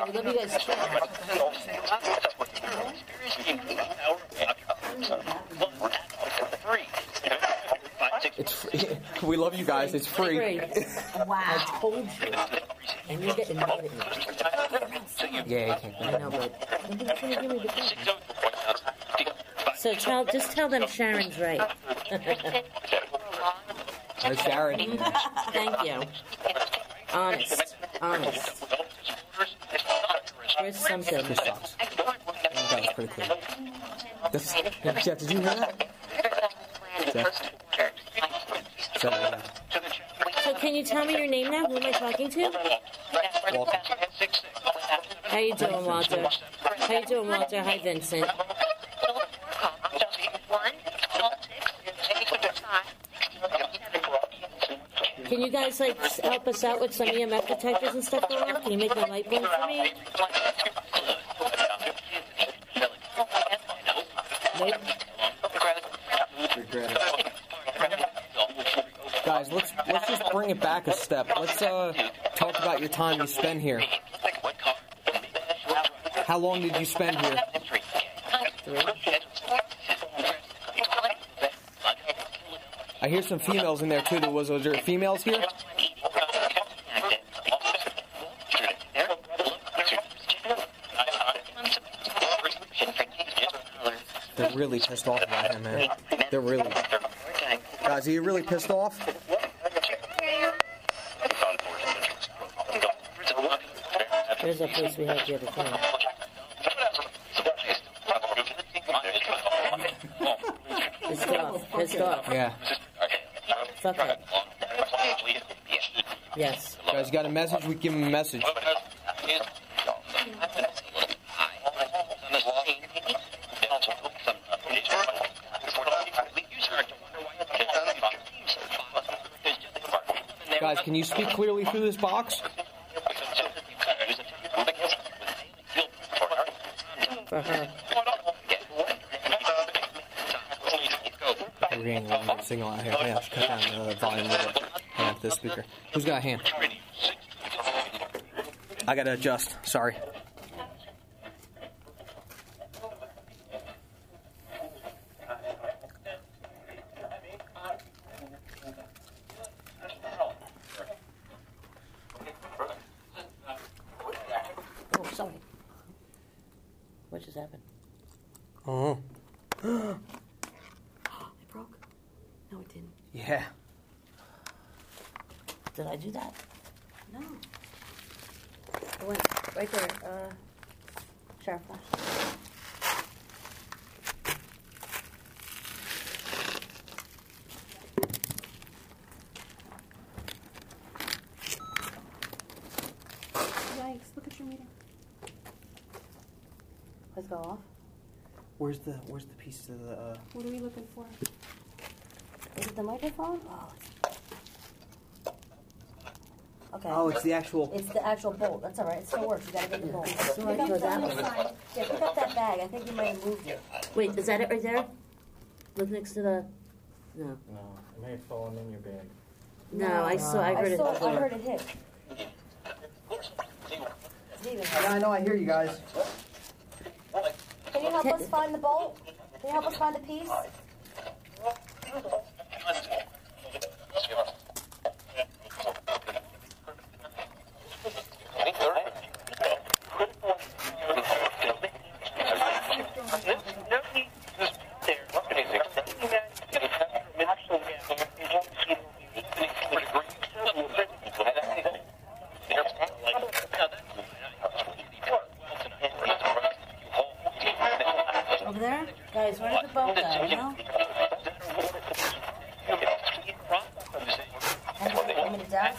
we love you guys too. It's free. We love you guys. It's free. Wow. I told you. And you're getting mad at me. Yeah, you can't. I know, but nobody's going to give me the phone. So just tell them Sharon's right. No, Sharon. Thank you. Honest. Here's something. This sucks. That was pretty cool. Jeff, did you hear that? Jeff. So can you tell me your name now? Who am I talking to? Walter. How you doing, Walter? How you doing, Walter? Hi, Vincent. Can you guys help us out with some EMF detectors and stuff going on? Can you make my light blink for me? Nope. Regret it. Guys, let's just bring it back a step. Let's talk about your time you spent here. How long did you spend here? 3. I hear some females in there too. Was there females here? They're really pissed off about him, man. They're really. Guys, are you really pissed off? There's a place we had the other time. Pissed off. Yeah. Fuck it. Yes. Guys, got a message? We give him a message. Guys, can you speak clearly through this box? For her. We're getting a signal out here. Yeah, cut down the volume a little bit. Hang up this speaker. Who's got a hand? I gotta adjust. Sorry. Oh, sorry. What just happened? Oh. It broke? No, it didn't. Yeah. Did I do that? No. It went right there. Sheriff flash. Yikes, look at your meter. Let's go off. Where's the piece to the What are we looking for? Is it the microphone? Oh. Okay. Oh, it's the actual. It's the actual bolt. That's all right. It still works. You gotta get the bolt. So I Pick go up that the way. side. Yeah, pick up that bag. I think you might have moved it. Wait, is that it right there? Look next to the. No. No, it may have fallen in your bag. No, I saw. I heard it. I heard it hit. Steven, Yeah, I know. I hear you guys. can you help us find the bolt? Can you help us find the piece? Over there, guys. Where did the bolt go? You know? Want me to dash?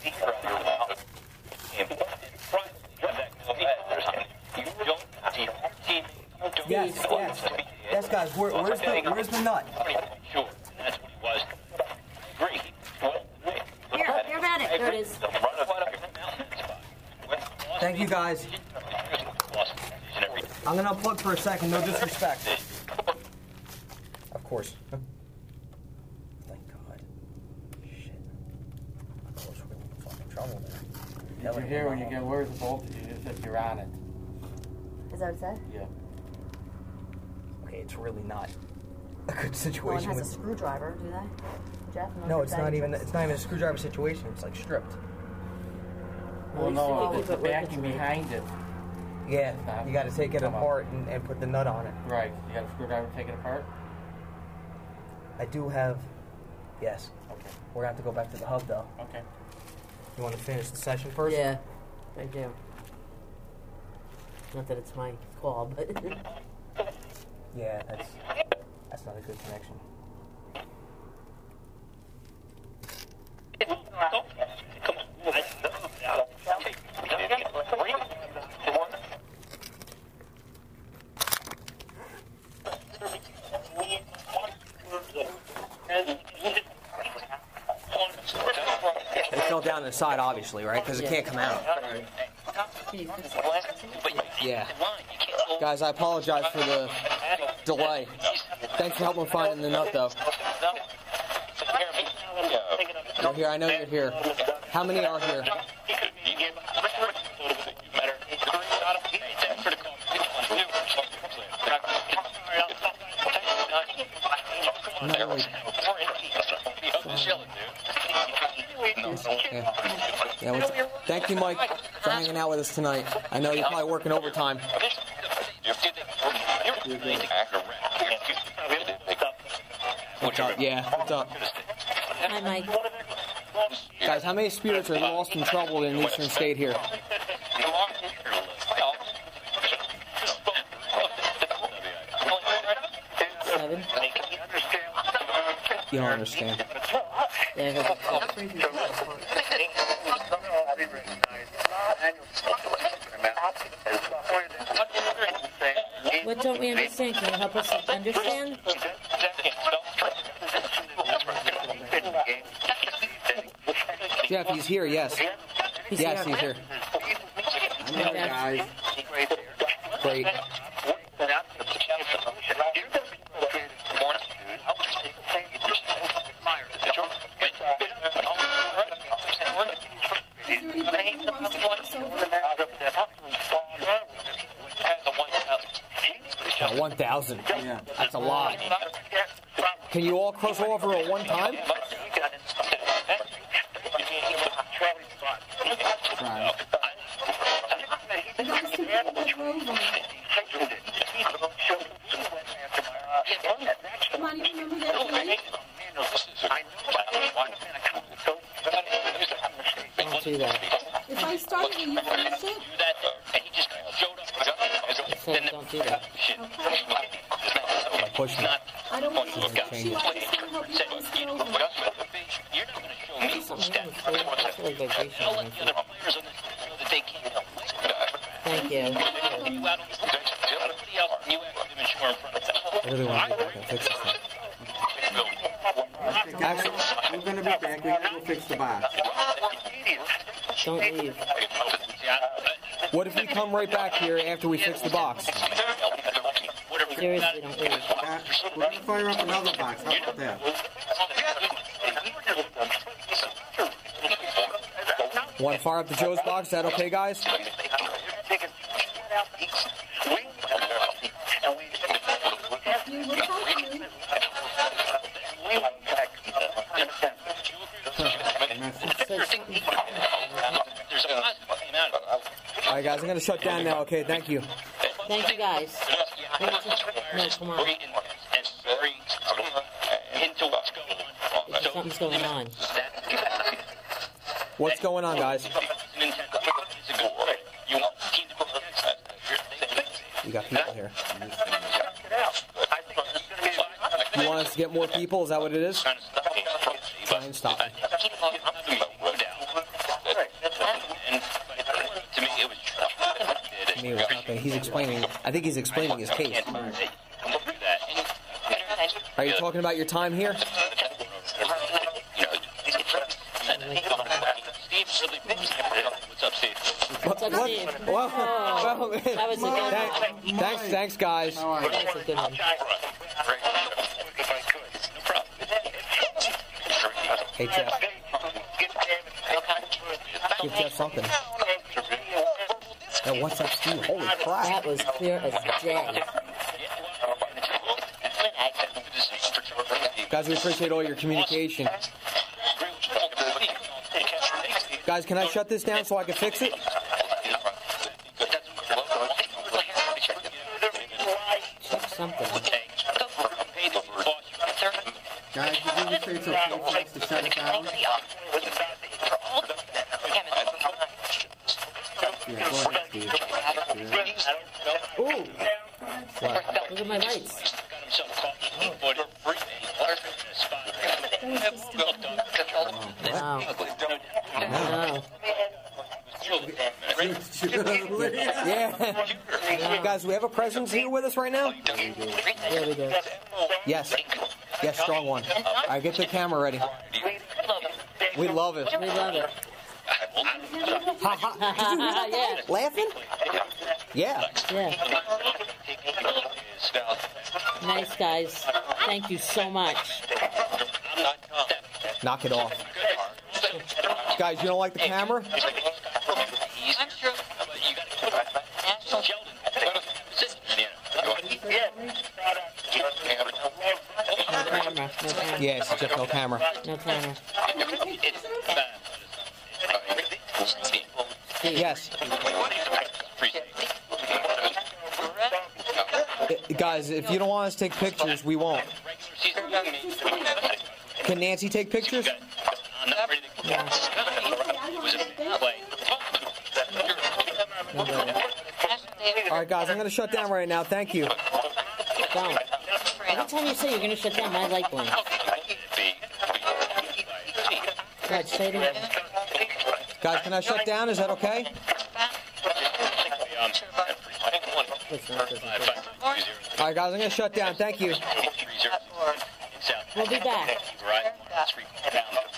Yes, yes, yes, guys. Where's the nut? Here, you're about it. There it is. Thank you, guys. I'm gonna unplug for a second. No disrespect. Of course. Thank God. Shit. Of course, we're in fucking trouble there. Did you hear when you get where's the voltage? You just if you're on it. Is that what it said? Yeah. Okay, it's really not a good No one situation. has a with- screwdriver, do they? Jeff? No, it's not even. It's not even a screwdriver situation. It's like stripped. Well, least no, they it's keep the it backing working. behind it. Yeah, you got to take it Come on. apart and put the nut on it. Right. You got a screwdriver to take it apart? I do have. Yes, Okay. we're gonna have to go back to the hub though. Okay. You want to finish the session first? Yeah, I do. Not that it's my call, but Yeah, that's not a good connection. It fell down the side, obviously, right? Because it can't come out. Yeah. Guys, I apologize for the delay. Thanks for helping find the nut, though. You're here. I know you're here. How many are here? No, wait. Yeah, thank you, Mike, for hanging out with us tonight. I know you're probably working overtime. What's up? Yeah, what's up? hi, Mike. Guys, how many spirits are lost in trouble in Eastern State here? Seven. You don't understand. Yeah, I heard What don't we understand? Can you help us understand? Jeff, he's here, yes. Yes, he's here. Hi, Jeff. Great. Is there anybody who wants to take us over? 1,000. That's a lot. Can you all cross over at one time? You guys took that road on. Come on, you remember that place? Don't do that. If I start, will you finish it? I said don't do that. Okay. Push me. I don't want you to Change she it. I just want to help you guys get over it. Something wrong with it. It's like vibration on my phone. Thank you. I really want to go fix this thing. Actually, We're gonna be back. We're gonna go fix the box. Don't leave. what if we come right back here after we fix the box? Seriously, don't leave. We're gonna fire up another box. How about that? Want to fire up the Joe's box? Is that okay, guys? You will help you. Said something. All right, guys, I'm going to shut down now, okay? Thank you. Thank you, guys. No, come on. Something's going on. What's going on, guys? We got people here. You want us to get more people? Is that what it is? Try and stop me. To me, it was nothing. He's explaining. I think he's explaining his case. Are you talking about your time here? What's up, Steve? Well, That was a good one. thanks, guys. That was a good one. Hey, Jeff. Give Jeff something. Now, what's up, Steve? Holy crap. That was clear as day. Guys, we appreciate all your communication. Guys, can I shut this down so I can fix it? Check something. Guys, did you say it's okay for us to shut it down? Yeah, go ahead, Steve. Yeah. Ooh. What? Look at my lights. Wow. Wow. Yeah. Guys, we have a presence here with us right now? Yeah, we do. Yes. Yes, strong one. All right, get the camera ready. We love it. We love it. Ha, ha. Yeah. Laughing? Yeah. Yeah. Nice, guys. Thank you so much. Knock it off. Guys, you don't like the camera? No camera. No camera. Yes, just no camera. No camera. Yes. Guys, if you don't want us to take pictures, we won't. Can Nancy take pictures? All right, guys, I'm going to shut down right now. Thank you. Don't. Every time you say you're going to shut down, my light blinks. God, say it again. Guys, can I shut down? Is that okay? Listen, All right, guys, I'm going to shut down. Thank you. We'll be back.